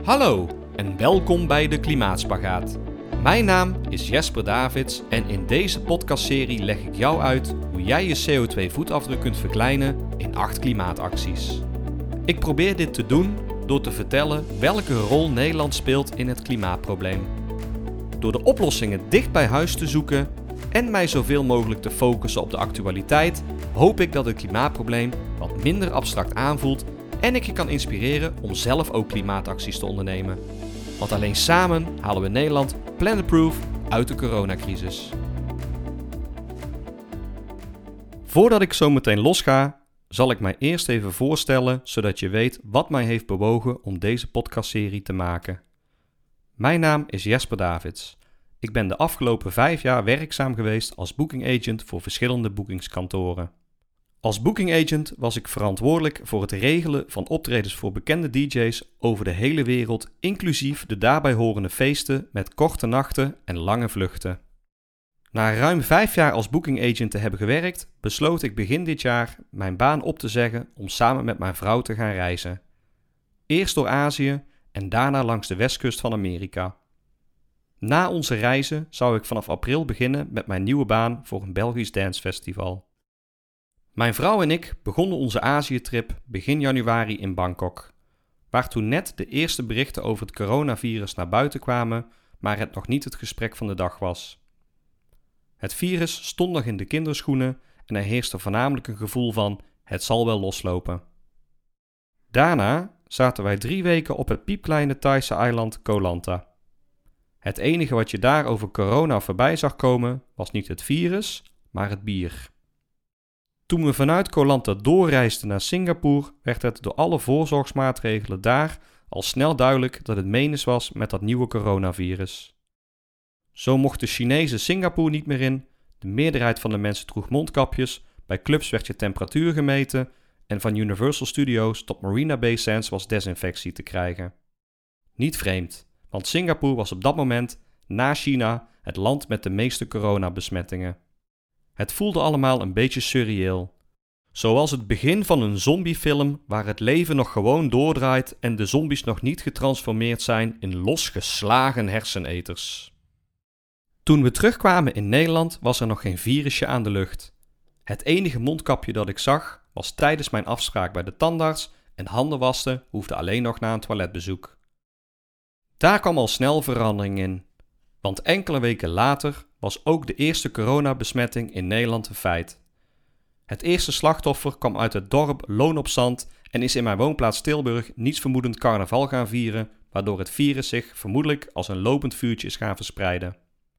Hallo en welkom bij de Klimaatspagaat. Mijn naam is Jesper Davids en in deze podcastserie leg ik jou uit hoe jij je CO2-voetafdruk kunt verkleinen in 8 klimaatacties. Ik probeer dit te doen door te vertellen welke rol Nederland speelt in het klimaatprobleem. Door de oplossingen dicht bij huis te zoeken en mij zoveel mogelijk te focussen op de actualiteit, hoop ik dat het klimaatprobleem wat minder abstract aanvoelt en ik je kan inspireren om zelf ook klimaatacties te ondernemen. Want alleen samen halen we Nederland planet-proof uit de coronacrisis. Voordat ik zo meteen losga, zal ik mij eerst even voorstellen zodat je weet wat mij heeft bewogen om deze podcastserie te maken. Mijn naam is Jesper Davids. Ik ben de afgelopen 5 jaar werkzaam geweest als booking agent voor verschillende boekingskantoren. Als booking agent was ik verantwoordelijk voor het regelen van optredens voor bekende DJ's over de hele wereld, inclusief de daarbij horende feesten met korte nachten en lange vluchten. Na ruim 5 jaar als booking agent te hebben gewerkt, besloot ik begin dit jaar mijn baan op te zeggen om samen met mijn vrouw te gaan reizen. Eerst door Azië en daarna langs de westkust van Amerika. Na onze reizen zou ik vanaf april beginnen met mijn nieuwe baan voor een Belgisch dancefestival. Mijn vrouw en ik begonnen onze Aziëtrip begin januari in Bangkok, waar toen net de eerste berichten over het coronavirus naar buiten kwamen, maar het nog niet het gesprek van de dag was. Het virus stond nog in de kinderschoenen en er heerste voornamelijk een gevoel van het zal wel loslopen. Daarna zaten wij 3 weken op het piepkleine Thaise eiland Koh Lanta. Het enige wat je daar over corona voorbij zag komen was niet het virus, maar het bier. Toen we vanuit Koh Lanta doorreisden naar Singapore, werd het door alle voorzorgsmaatregelen daar al snel duidelijk dat het menens was met dat nieuwe coronavirus. Zo mochten Chinezen Singapore niet meer in, de meerderheid van de mensen droeg mondkapjes, bij clubs werd je temperatuur gemeten en van Universal Studios tot Marina Bay Sands was desinfectie te krijgen. Niet vreemd, want Singapore was op dat moment, na China, het land met de meeste coronabesmettingen. Het voelde allemaal een beetje surreëel. Zoals het begin van een zombiefilm waar het leven nog gewoon doordraait en de zombies nog niet getransformeerd zijn in losgeslagen herseneters. Toen we terugkwamen in Nederland was er nog geen virusje aan de lucht. Het enige mondkapje dat ik zag was tijdens mijn afspraak bij de tandarts en handen wassen hoefde alleen nog na een toiletbezoek. Daar kwam al snel verandering in, want enkele weken later was ook de eerste coronabesmetting in Nederland een feit. Het eerste slachtoffer kwam uit het dorp Loon op Zand en is in mijn woonplaats Tilburg nietsvermoedend carnaval gaan vieren, waardoor het virus zich vermoedelijk als een lopend vuurtje is gaan verspreiden.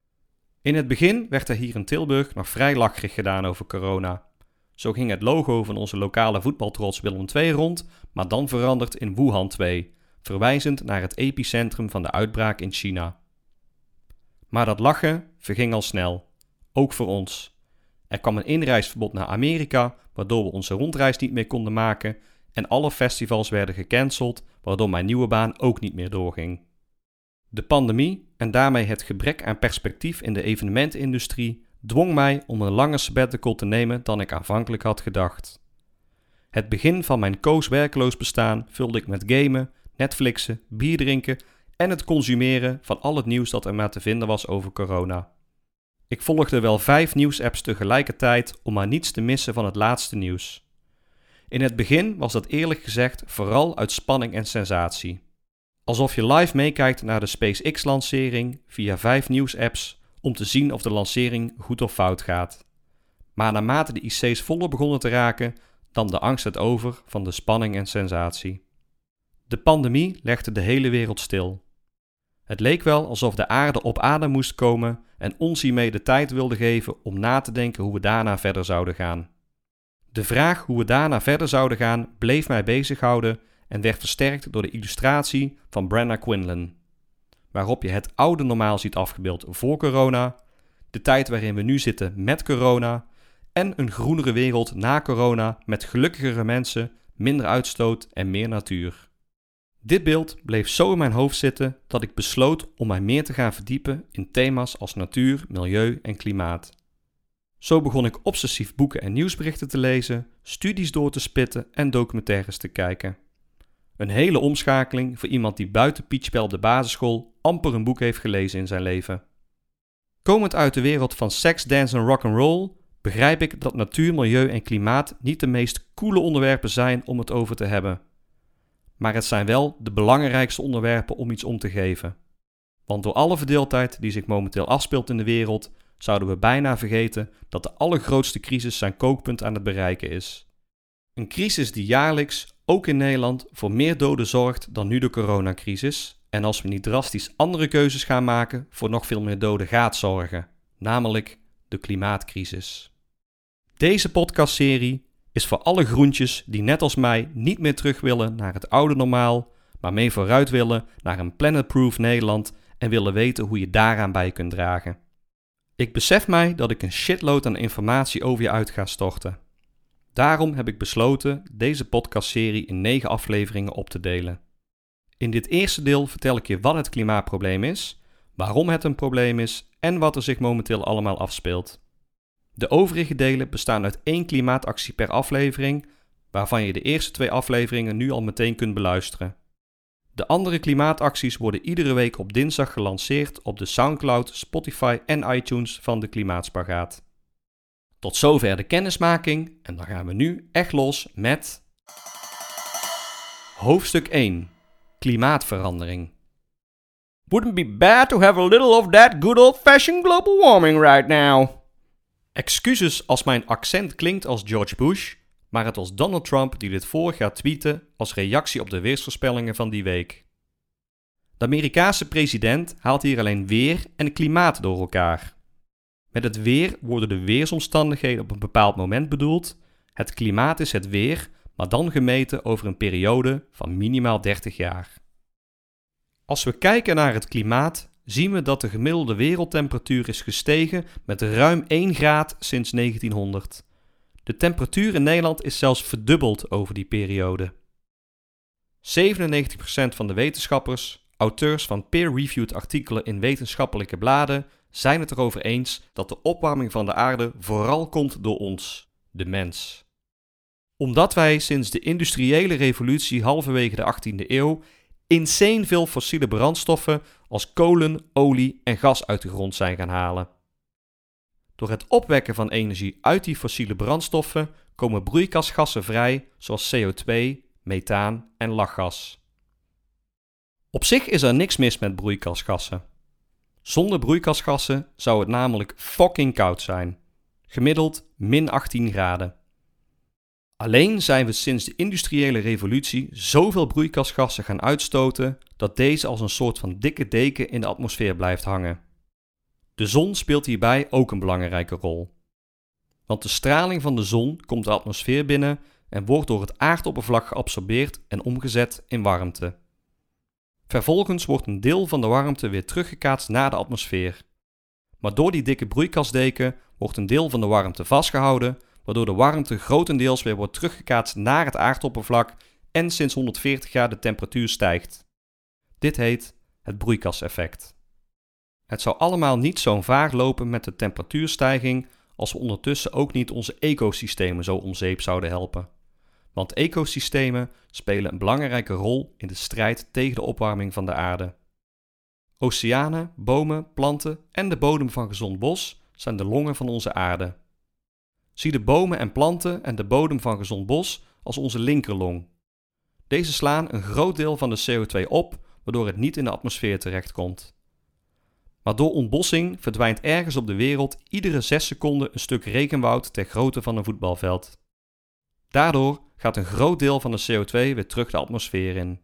In het begin werd er hier in Tilburg nog vrij lacherig gedaan over corona. Zo ging het logo van onze lokale voetbaltrots Willem II rond, maar dan veranderd in Wuhan 2, verwijzend naar het epicentrum van de uitbraak in China. Maar dat lachen verging al snel, ook voor ons. Er kwam een inreisverbod naar Amerika, waardoor we onze rondreis niet meer konden maken en alle festivals werden gecanceld, waardoor mijn nieuwe baan ook niet meer doorging. De pandemie en daarmee het gebrek aan perspectief in de evenementenindustrie dwong mij om een langer sabbatical te nemen dan ik aanvankelijk had gedacht. Het begin van mijn werkloos bestaan vulde ik met gamen, Netflixen, bier drinken en het consumeren van al het nieuws dat er maar te vinden was over corona. Ik volgde wel 5 nieuwsapps tegelijkertijd om maar niets te missen van het laatste nieuws. In het begin was dat eerlijk gezegd vooral uit spanning en sensatie. Alsof je live meekijkt naar de SpaceX-lancering via 5 nieuwsapps om te zien of de lancering goed of fout gaat. Maar naarmate de IC's voller begonnen te raken, nam de angst het over van de spanning en sensatie. De pandemie legde de hele wereld stil. Het leek wel alsof de aarde op adem moest komen en ons hiermee de tijd wilde geven om na te denken hoe we daarna verder zouden gaan. De vraag hoe we daarna verder zouden gaan bleef mij bezighouden en werd versterkt door de illustratie van Brenna Quinlan, waarop je het oude normaal ziet afgebeeld voor corona, de tijd waarin we nu zitten met corona en een groenere wereld na corona met gelukkigere mensen, minder uitstoot en meer natuur. Dit beeld bleef zo in mijn hoofd zitten dat ik besloot om mij meer te gaan verdiepen in thema's als natuur, milieu en klimaat. Zo begon ik obsessief boeken en nieuwsberichten te lezen, studies door te spitten en documentaires te kijken. Een hele omschakeling voor iemand die buiten pietspel op de basisschool amper een boek heeft gelezen in zijn leven. Komend uit de wereld van seks, dance en rock'n'roll begrijp ik dat natuur, milieu en klimaat niet de meest coole onderwerpen zijn om het over te hebben. Maar het zijn wel de belangrijkste onderwerpen om iets om te geven. Want door alle verdeeldheid die zich momenteel afspeelt in de wereld, zouden we bijna vergeten dat de allergrootste crisis zijn kookpunt aan het bereiken is. Een crisis die jaarlijks, ook in Nederland, voor meer doden zorgt dan nu de coronacrisis. En als we niet drastisch andere keuzes gaan maken, voor nog veel meer doden gaat zorgen. Namelijk de klimaatcrisis. Deze podcastserie is voor alle groentjes die net als mij niet meer terug willen naar het oude normaal, maar mee vooruit willen naar een planet-proof Nederland en willen weten hoe je daaraan bij kunt dragen. Ik besef mij dat ik een shitload aan informatie over je uit ga storten. Daarom heb ik besloten deze podcastserie in 9 afleveringen op te delen. In dit eerste deel vertel ik je wat het klimaatprobleem is, waarom het een probleem is en wat er zich momenteel allemaal afspeelt. De overige delen bestaan uit 1 klimaatactie per aflevering, waarvan je de eerste 2 afleveringen nu al meteen kunt beluisteren. De andere klimaatacties worden iedere week op dinsdag gelanceerd op de Soundcloud, Spotify en iTunes van de Klimaatspagaat. Tot zover de kennismaking en dan gaan we nu echt los met Hoofdstuk 1. Klimaatverandering. Wouldn't be bad to have a little of that good old-fashioned global warming right now. Excuses als mijn accent klinkt als George Bush, maar het was Donald Trump die dit vorig jaar tweette als reactie op de weersvoorspellingen van die week. De Amerikaanse president haalt hier alleen weer en klimaat door elkaar. Met het weer worden de weersomstandigheden op een bepaald moment bedoeld. Het klimaat is het weer, maar dan gemeten over een periode van minimaal 30 jaar. Als we kijken naar het klimaat, zien we dat de gemiddelde wereldtemperatuur is gestegen met ruim 1 graad sinds 1900. De temperatuur in Nederland is zelfs verdubbeld over die periode. 97% van de wetenschappers, auteurs van peer-reviewed artikelen in wetenschappelijke bladen, zijn het erover eens dat de opwarming van de aarde vooral komt door ons, de mens. Omdat wij sinds de industriële revolutie halverwege de 18e eeuw insane veel fossiele brandstoffen als kolen, olie en gas uit de grond zijn gaan halen. Door het opwekken van energie uit die fossiele brandstoffen komen broeikasgassen vrij zoals CO2, methaan en lachgas. Op zich is er niks mis met broeikasgassen. Zonder broeikasgassen zou het namelijk fucking koud zijn. Gemiddeld min 18 graden. Alleen zijn we sinds de industriële revolutie zoveel broeikasgassen gaan uitstoten dat deze als een soort van dikke deken in de atmosfeer blijft hangen. De zon speelt hierbij ook een belangrijke rol. Want de straling van de zon komt de atmosfeer binnen en wordt door het aardoppervlak geabsorbeerd en omgezet in warmte. Vervolgens wordt een deel van de warmte weer teruggekaatst naar de atmosfeer. Maar door die dikke broeikasdeken wordt een deel van de warmte vastgehouden, waardoor de warmte grotendeels weer wordt teruggekaatst naar het aardoppervlak en sinds 140 jaar de temperatuur stijgt. Dit heet het broeikaseffect. Het zou allemaal niet zo'n vaag lopen met de temperatuurstijging als we ondertussen ook niet onze ecosystemen zo om zeep zouden helpen. Want ecosystemen spelen een belangrijke rol in de strijd tegen de opwarming van de aarde. Oceanen, bomen, planten en de bodem van gezond bos zijn de longen van onze aarde. Zie de bomen en planten en de bodem van gezond bos als onze linkerlong. Deze slaan een groot deel van de CO2 op, waardoor het niet in de atmosfeer terechtkomt. Maar door ontbossing verdwijnt ergens op de wereld iedere 6 seconden een stuk regenwoud ter grootte van een voetbalveld. Daardoor gaat een groot deel van de CO2 weer terug de atmosfeer in.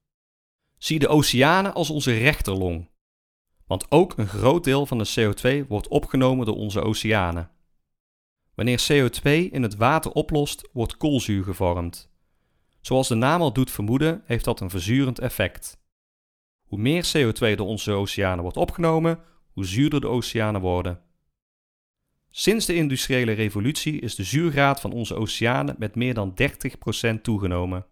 Zie de oceanen als onze rechterlong. Want ook een groot deel van de CO2 wordt opgenomen door onze oceanen. Wanneer CO2 in het water oplost, wordt koolzuur gevormd. Zoals de naam al doet vermoeden, heeft dat een verzurend effect. Hoe meer CO2 door onze oceanen wordt opgenomen, hoe zuurder de oceanen worden. Sinds de industriële revolutie is de zuurgraad van onze oceanen met meer dan 30% toegenomen.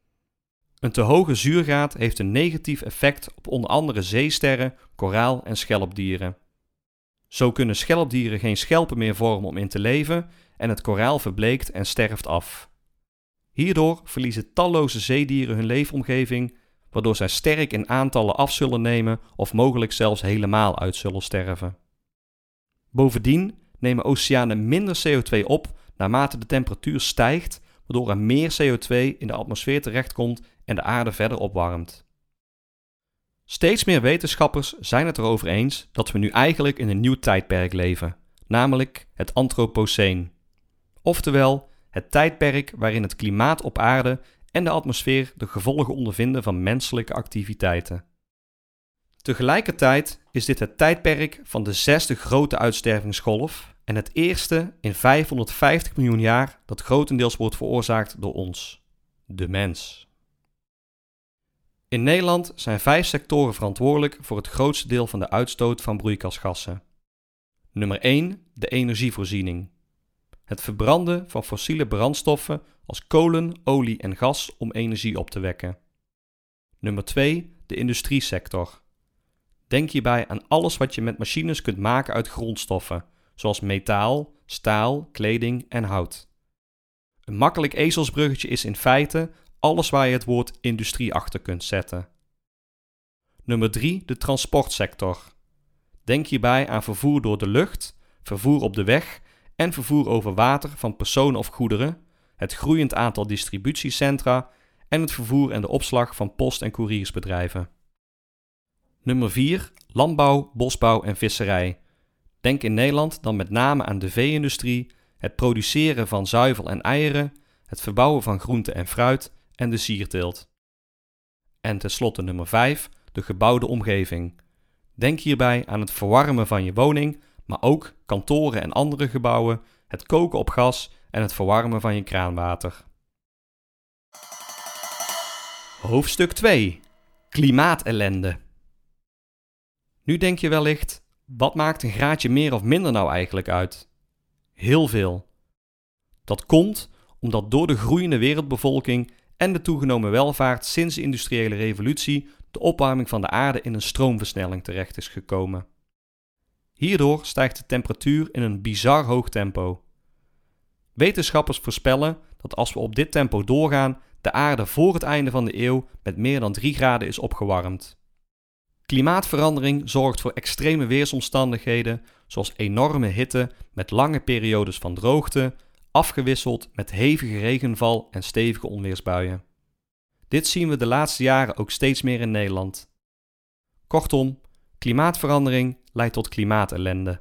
Een te hoge zuurgraad heeft een negatief effect op onder andere zeesterren, koraal- en schelpdieren. Zo kunnen schelpdieren geen schelpen meer vormen om in te leven en het koraal verbleekt en sterft af. Hierdoor verliezen talloze zeedieren hun leefomgeving, waardoor zij sterk in aantallen af zullen nemen of mogelijk zelfs helemaal uit zullen sterven. Bovendien nemen oceanen minder CO2 op naarmate de temperatuur stijgt, waardoor er meer CO2 in de atmosfeer terechtkomt en de aarde verder opwarmt. Steeds meer wetenschappers zijn het erover eens dat we nu eigenlijk in een nieuw tijdperk leven, namelijk het Anthropoceen. Oftewel, het tijdperk waarin het klimaat op aarde en de atmosfeer de gevolgen ondervinden van menselijke activiteiten. Tegelijkertijd is dit het tijdperk van de 6e grote uitstervingsgolf en het eerste in 550 miljoen jaar dat grotendeels wordt veroorzaakt door ons, de mens. In Nederland zijn 5 sectoren verantwoordelijk voor het grootste deel van de uitstoot van broeikasgassen. Nummer 1, de energievoorziening. Het verbranden van fossiele brandstoffen als kolen, olie en gas om energie op te wekken. Nummer 2, de industriesector. Denk hierbij aan alles wat je met machines kunt maken uit grondstoffen, zoals metaal, staal, kleding en hout. Een makkelijk ezelsbruggetje is in feite alles waar je het woord industrie achter kunt zetten. Nummer 3, de transportsector. Denk hierbij aan vervoer door de lucht, vervoer op de weg en vervoer over water van personen of goederen, het groeiend aantal distributiecentra en het vervoer en de opslag van post- en couriersbedrijven. Nummer 4, landbouw, bosbouw en visserij. Denk in Nederland dan met name aan de vee-industrie, het produceren van zuivel en eieren, het verbouwen van groente en fruit en de sierteelt. En tenslotte nummer 5, de gebouwde omgeving. Denk hierbij aan het verwarmen van je woning, maar ook kantoren en andere gebouwen, het koken op gas en het verwarmen van je kraanwater. Hoofdstuk 2. Klimaatellende. Nu denk je wellicht, wat maakt een graadje meer of minder nou eigenlijk uit? Heel veel. Dat komt omdat door de groeiende wereldbevolking en de toegenomen welvaart sinds de industriële revolutie de opwarming van de aarde in een stroomversnelling terecht is gekomen. Hierdoor stijgt de temperatuur in een bizar hoog tempo. Wetenschappers voorspellen dat als we op dit tempo doorgaan, de aarde voor het einde van de eeuw met meer dan 3 graden is opgewarmd. Klimaatverandering zorgt voor extreme weersomstandigheden, zoals enorme hitte met lange periodes van droogte, afgewisseld met hevige regenval en stevige onweersbuien. Dit zien we de laatste jaren ook steeds meer in Nederland. Kortom, klimaatverandering leidt tot klimaatellende.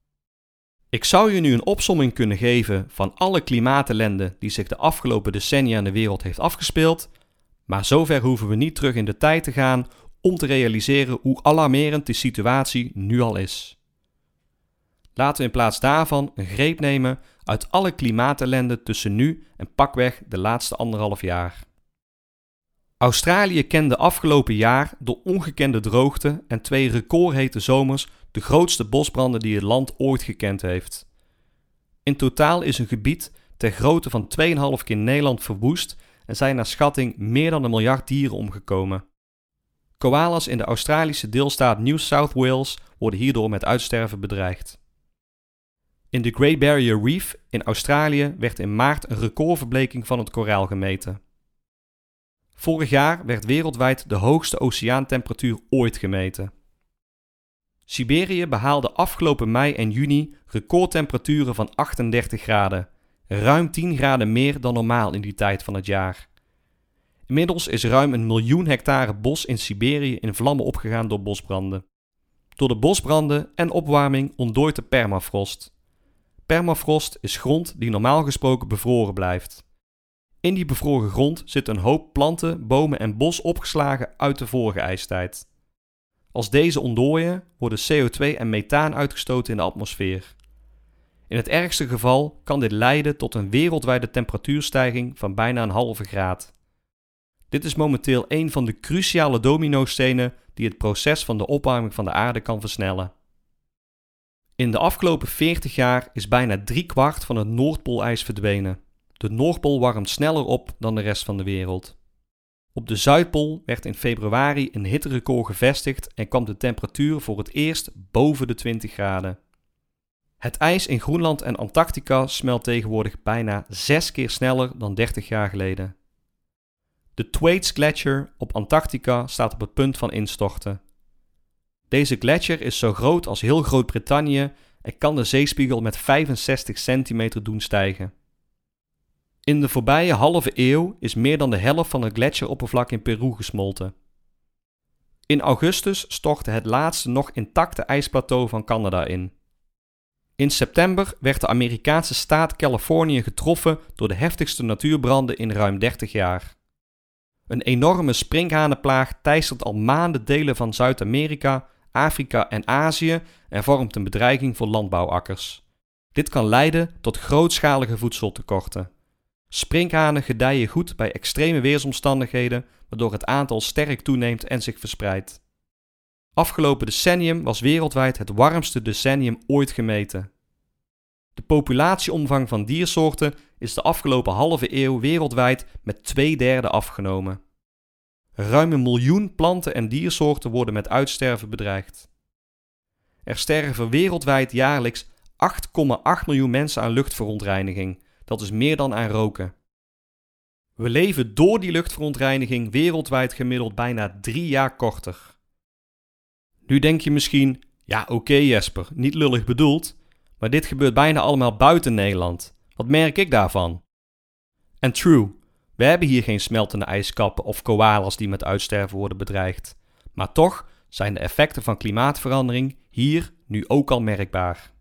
Ik zou je nu een opsomming kunnen geven van alle klimaatellende die zich de afgelopen decennia in de wereld heeft afgespeeld, maar zover hoeven we niet terug in de tijd te gaan om te realiseren hoe alarmerend de situatie nu al is. Laten we in plaats daarvan een greep nemen uit alle klimaatellende tussen nu en pakweg de laatste 1,5 jaar. Australië kende afgelopen jaar door ongekende droogte en 2 recordhete zomers de grootste bosbranden die het land ooit gekend heeft. In totaal is een gebied ter grootte van 2,5 keer Nederland verwoest en zijn naar schatting meer dan 1 miljard dieren omgekomen. Koalas in de Australische deelstaat New South Wales worden hierdoor met uitsterven bedreigd. In de Great Barrier Reef in Australië werd in maart een recordverbleking van het koraal gemeten. Vorig jaar werd wereldwijd de hoogste oceaantemperatuur ooit gemeten. Siberië behaalde afgelopen mei en juni recordtemperaturen van 38 graden, ruim 10 graden meer dan normaal in die tijd van het jaar. Inmiddels is ruim 1 miljoen hectare bos in Siberië in vlammen opgegaan door bosbranden. Door de bosbranden en opwarming ontdooit de permafrost. Permafrost is grond die normaal gesproken bevroren blijft. In die bevroren grond zit een hoop planten, bomen en bos opgeslagen uit de vorige ijstijd. Als deze ontdooien, worden CO2 en methaan uitgestoten in de atmosfeer. In het ergste geval kan dit leiden tot een wereldwijde temperatuurstijging van bijna 0,5 graad. Dit is momenteel een van de cruciale dominostenen die het proces van de opwarming van de aarde kan versnellen. In de afgelopen 40 jaar is bijna 3/4 van het Noordpoolijs verdwenen. De Noordpool warmt sneller op dan de rest van de wereld. Op de Zuidpool werd in februari een hitterecord gevestigd en kwam de temperatuur voor het eerst boven de 20 graden. Het ijs in Groenland en Antarctica smelt tegenwoordig bijna 6 keer sneller dan 30 jaar geleden. De Thwaites Gletsjer op Antarctica staat op het punt van instorten. Deze gletsjer is zo groot als heel Groot-Brittannië en kan de zeespiegel met 65 centimeter doen stijgen. In de voorbije halve eeuw is meer dan de helft van het gletsjeroppervlak in Peru gesmolten. In augustus stortte het laatste nog intacte ijsplateau van Canada in. In september werd de Amerikaanse staat Californië getroffen door de heftigste natuurbranden in ruim 30 jaar. Een enorme sprinkhanenplaag teistert al maanden delen van Zuid-Amerika, Afrika en Azië en vormt een bedreiging voor landbouwakkers. Dit kan leiden tot grootschalige voedseltekorten. Sprinkhanen gedijen goed bij extreme weersomstandigheden, waardoor het aantal sterk toeneemt en zich verspreidt. Afgelopen decennium was wereldwijd het warmste decennium ooit gemeten. De populatieomvang van diersoorten is de afgelopen halve eeuw wereldwijd met 2/3 afgenomen. Ruim 1 miljoen planten- en diersoorten worden met uitsterven bedreigd. Er sterven wereldwijd jaarlijks 8,8 miljoen mensen aan luchtverontreiniging. Dat is meer dan aan roken. We leven door die luchtverontreiniging wereldwijd gemiddeld bijna 3 jaar korter. Nu denk je misschien, ja oké Jesper, niet lullig bedoeld, maar dit gebeurt bijna allemaal buiten Nederland. Wat merk ik daarvan? En true, we hebben hier geen smeltende ijskappen of koalas die met uitsterven worden bedreigd. Maar toch zijn de effecten van klimaatverandering hier nu ook al merkbaar.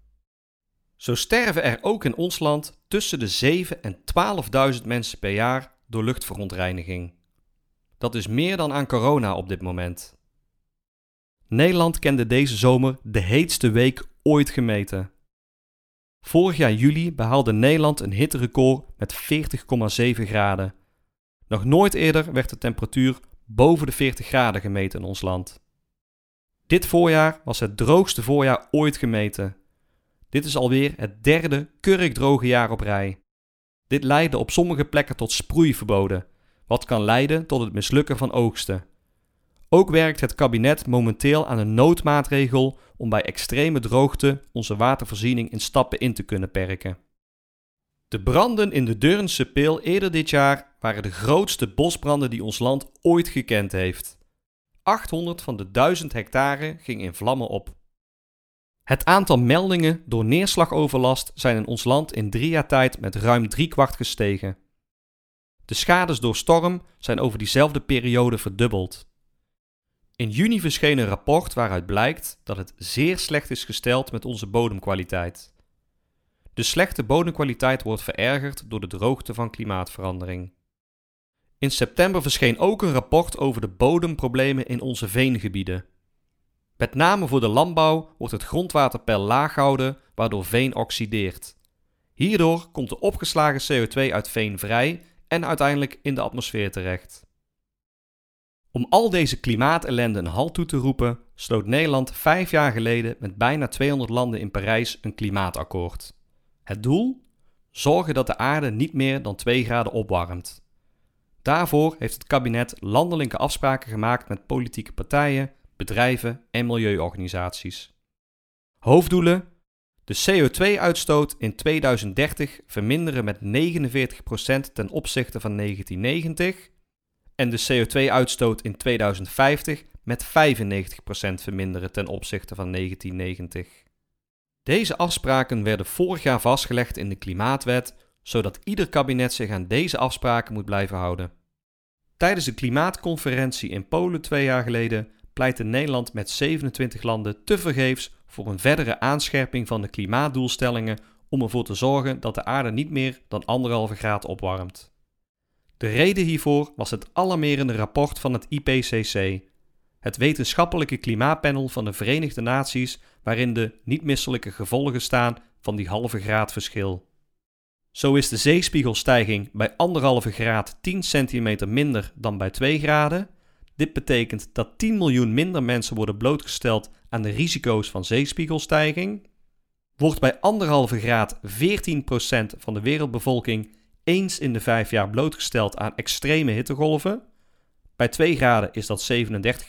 Zo sterven er ook in ons land tussen de 7.000 en 12.000 mensen per jaar door luchtverontreiniging. Dat is meer dan aan corona op dit moment. Nederland kende deze zomer de heetste week ooit gemeten. Vorig jaar juli behaalde Nederland een hitterecord met 40,7 graden. Nog nooit eerder werd de temperatuur boven de 40 graden gemeten in ons land. Dit voorjaar was het droogste voorjaar ooit gemeten. Dit is alweer het 3e kurkdroge jaar op rij. Dit leidde op sommige plekken tot sproeiverboden, wat kan leiden tot het mislukken van oogsten. Ook werkt het kabinet momenteel aan een noodmaatregel om bij extreme droogte onze watervoorziening in stappen in te kunnen perken. De branden in de Deurnse Peel eerder dit jaar waren de grootste bosbranden die ons land ooit gekend heeft. 800 van de 1000 hectare ging in vlammen op. Het aantal meldingen door neerslagoverlast zijn in ons land in 3 jaar tijd met ruim 3/4 gestegen. De schades door storm zijn over diezelfde periode verdubbeld. In juni verscheen een rapport waaruit blijkt dat het zeer slecht is gesteld met onze bodemkwaliteit. De slechte bodemkwaliteit wordt verergerd door de droogte van klimaatverandering. In september verscheen ook een rapport over de bodemproblemen in onze veengebieden. Met name voor de landbouw wordt het grondwaterpeil laag gehouden, waardoor veen oxideert. Hierdoor komt de opgeslagen CO2 uit veen vrij en uiteindelijk in de atmosfeer terecht. Om al deze klimaatellende een halt toe te roepen, sloot Nederland 5 jaar geleden met bijna 200 landen in Parijs een klimaatakkoord. Het doel? Zorgen dat de aarde niet meer dan 2 graden opwarmt. Daarvoor heeft het kabinet landelijke afspraken gemaakt met politieke partijen, bedrijven en milieuorganisaties. Hoofddoelen: de CO2-uitstoot in 2030 verminderen met 49% ten opzichte van 1990 en de CO2-uitstoot in 2050 met 95% verminderen ten opzichte van 1990. Deze afspraken werden vorig jaar vastgelegd in de Klimaatwet, zodat ieder kabinet zich aan deze afspraken moet blijven houden. Tijdens de klimaatconferentie in Polen 2 jaar geleden pleitte Nederland met 27 landen tevergeefs voor een verdere aanscherping van de klimaatdoelstellingen om ervoor te zorgen dat de aarde niet meer dan 1,5 graad opwarmt. De reden hiervoor was het alarmerende rapport van het IPCC, het wetenschappelijke klimaatpanel van de Verenigde Naties, waarin de niet misselijke gevolgen staan van die halve graad verschil. Zo is de zeespiegelstijging bij 1,5 graad 10 centimeter minder dan bij 2 graden. Dit betekent dat 10 miljoen minder mensen worden blootgesteld aan de risico's van zeespiegelstijging. Wordt bij 1,5 graad 14% van de wereldbevolking eens in de 5 jaar blootgesteld aan extreme hittegolven. Bij 2 graden is dat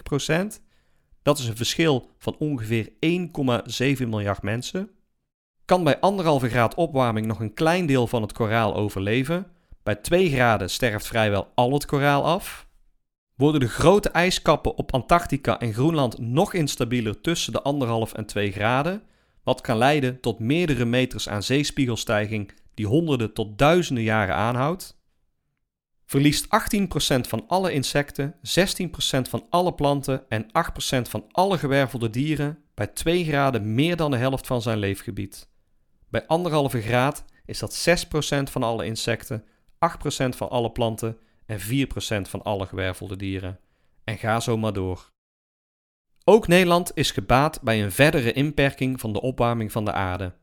37%. Dat is een verschil van ongeveer 1,7 miljard mensen. Kan bij 1,5 graad opwarming nog een klein deel van het koraal overleven? Bij 2 graden sterft vrijwel al het koraal af? Worden de grote ijskappen op Antarctica en Groenland nog instabieler tussen de 1,5 en 2 graden, wat kan leiden tot meerdere meters aan zeespiegelstijging die honderden tot duizenden jaren aanhoudt? Verliest 18% van alle insecten, 16% van alle planten en 8% van alle gewervelde dieren bij 2 graden meer dan de helft van zijn leefgebied. Bij 1,5 graad is dat 6% van alle insecten, 8% van alle planten en 4% van alle gewervelde dieren. En ga zo maar door. Ook Nederland is gebaat bij een verdere inperking van de opwarming van de aarde.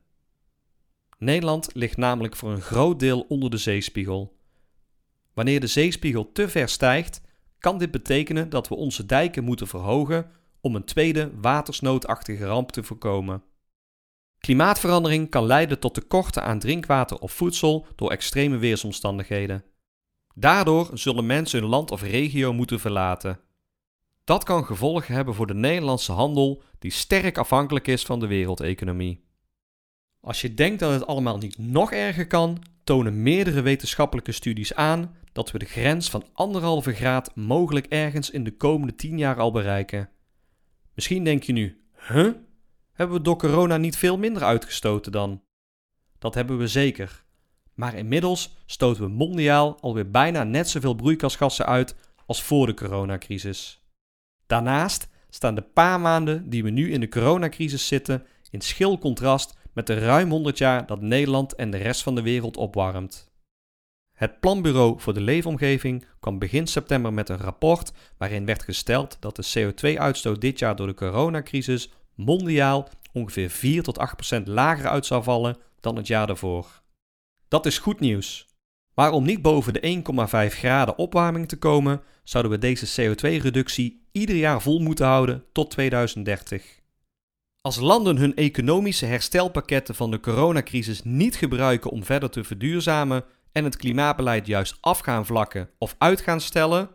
Nederland ligt namelijk voor een groot deel onder de zeespiegel. Wanneer de zeespiegel te ver stijgt, kan dit betekenen dat we onze dijken moeten verhogen om een tweede watersnoodachtige ramp te voorkomen. Klimaatverandering kan leiden tot tekorten aan drinkwater of voedsel door extreme weersomstandigheden. Daardoor zullen mensen hun land of regio moeten verlaten. Dat kan gevolgen hebben voor de Nederlandse handel, die sterk afhankelijk is van de wereldeconomie. Als je denkt dat het allemaal niet nog erger kan, tonen meerdere wetenschappelijke studies aan dat we de grens van 1,5 graad mogelijk ergens in de komende 10 jaar al bereiken. Misschien denk je nu, hebben we door corona niet veel minder uitgestoten dan? Dat hebben we zeker. Maar inmiddels stoten we mondiaal alweer bijna net zoveel broeikasgassen uit als voor de coronacrisis. Daarnaast staan de paar maanden die we nu in de coronacrisis zitten in schil contrast met de ruim 100 jaar dat Nederland en de rest van de wereld opwarmt. Het Planbureau voor de Leefomgeving kwam begin september met een rapport waarin werd gesteld dat de CO2-uitstoot dit jaar door de coronacrisis mondiaal ongeveer 4-8% lager uit zou vallen dan het jaar daarvoor. Dat is goed nieuws. Maar om niet boven de 1,5 graden opwarming te komen, zouden we deze CO2-reductie ieder jaar vol moeten houden tot 2030. Als landen hun economische herstelpakketten van de coronacrisis niet gebruiken om verder te verduurzamen en het klimaatbeleid juist af gaan vlakken of uit gaan stellen,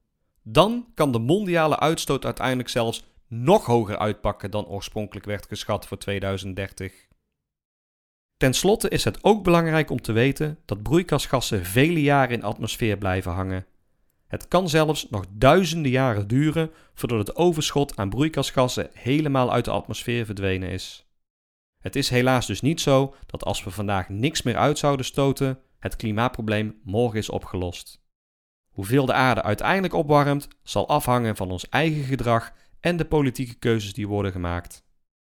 dan kan de mondiale uitstoot uiteindelijk zelfs nog hoger uitpakken dan oorspronkelijk werd geschat voor 2030. Ten slotte is het ook belangrijk om te weten dat broeikasgassen vele jaren in de atmosfeer blijven hangen. Het kan zelfs nog duizenden jaren duren voordat het overschot aan broeikasgassen helemaal uit de atmosfeer verdwenen is. Het is helaas dus niet zo dat als we vandaag niks meer uit zouden stoten, het klimaatprobleem morgen is opgelost. Hoeveel de aarde uiteindelijk opwarmt, zal afhangen van ons eigen gedrag en de politieke keuzes die worden gemaakt.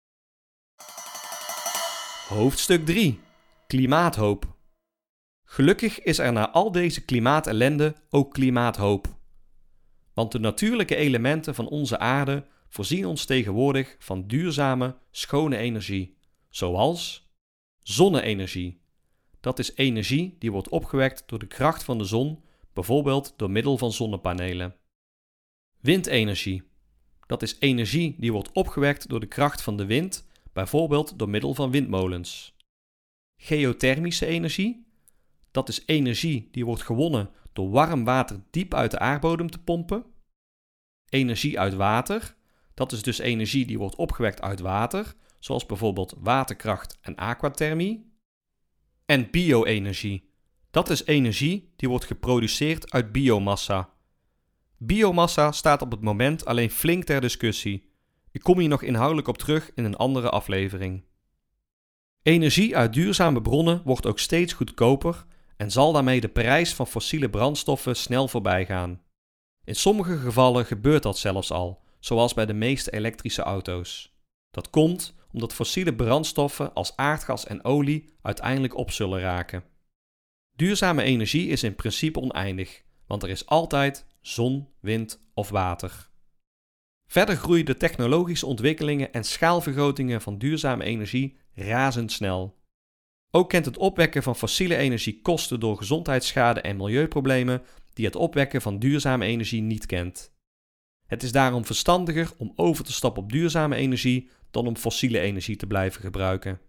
Hoofdstuk 3. Klimaathoop. Gelukkig is er na al deze klimaatellende ook klimaathoop. Want de natuurlijke elementen van onze aarde voorzien ons tegenwoordig van duurzame, schone energie, zoals zonne-energie. Dat is energie die wordt opgewekt door de kracht van de zon, bijvoorbeeld door middel van zonnepanelen. Windenergie. Dat is energie die wordt opgewekt door de kracht van de wind, bijvoorbeeld door middel van windmolens. Geothermische energie. Dat is energie die wordt gewonnen door warm water diep uit de aardbodem te pompen. Energie uit water. Dat is dus energie die wordt opgewekt uit water, zoals bijvoorbeeld waterkracht en aquathermie. En bio-energie. Dat is energie die wordt geproduceerd uit biomassa. Biomassa staat op het moment alleen flink ter discussie. Ik kom hier nog inhoudelijk op terug in een andere aflevering. Energie uit duurzame bronnen wordt ook steeds goedkoper en zal daarmee de prijs van fossiele brandstoffen snel voorbij gaan. In sommige gevallen gebeurt dat zelfs al, zoals bij de meeste elektrische auto's. Dat komt omdat fossiele brandstoffen als aardgas en olie uiteindelijk op zullen raken. Duurzame energie is in principe oneindig, want er is altijd zon, wind of water. Verder groeien de technologische ontwikkelingen en schaalvergrotingen van duurzame energie razendsnel. Ook kent het opwekken van fossiele energie kosten door gezondheidsschade en milieuproblemen die het opwekken van duurzame energie niet kent. Het is daarom verstandiger om over te stappen op duurzame energie dan om fossiele energie te blijven gebruiken.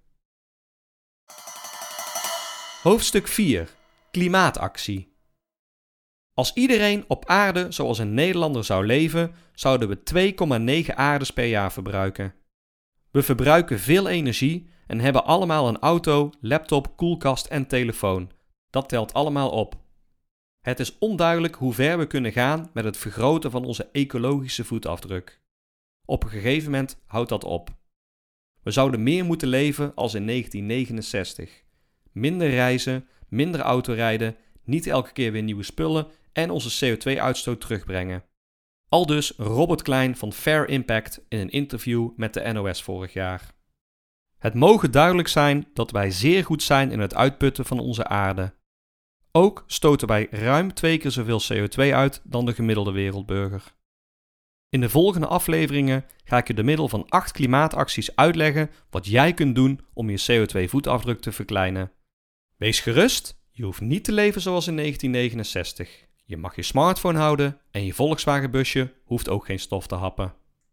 Hoofdstuk 4. Klimaatactie. Als iedereen op aarde zoals een Nederlander zou leven, zouden we 2,9 aardes per jaar verbruiken. We verbruiken veel energie en hebben allemaal een auto, laptop, koelkast en telefoon. Dat telt allemaal op. Het is onduidelijk hoe ver we kunnen gaan met het vergroten van onze ecologische voetafdruk. Op een gegeven moment houdt dat op. We zouden meer moeten leven als in 1969. Minder reizen, minder autorijden, niet elke keer weer nieuwe spullen en onze CO2-uitstoot terugbrengen. Aldus Robert Klein van Fair Impact in een interview met de NOS vorig jaar. Het mogen duidelijk zijn dat wij zeer goed zijn in het uitputten van onze aarde. Ook stoten wij ruim 2 keer zoveel CO2 uit dan de gemiddelde wereldburger. In de volgende afleveringen ga ik je door middel van 8 klimaatacties uitleggen wat jij kunt doen om je CO2-voetafdruk te verkleinen. Wees gerust, je hoeft niet te leven zoals in 1969. Je mag je smartphone houden en je Volkswagen-busje hoeft ook geen stof te happen.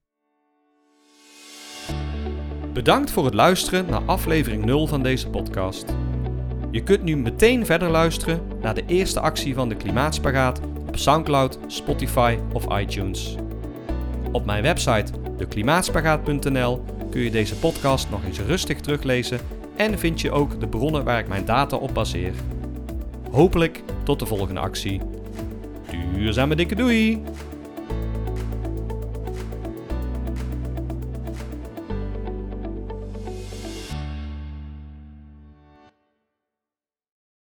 Bedankt voor het luisteren naar aflevering 0 van deze podcast. Je kunt nu meteen verder luisteren naar de eerste actie van de Klimaatspagaat op Soundcloud, Spotify of iTunes. Op mijn website deklimaatspagaat.nl kun je deze podcast nog eens rustig teruglezen en vind je ook de bronnen waar ik mijn data op baseer. Hopelijk tot de volgende actie. Duurzame dikke doei!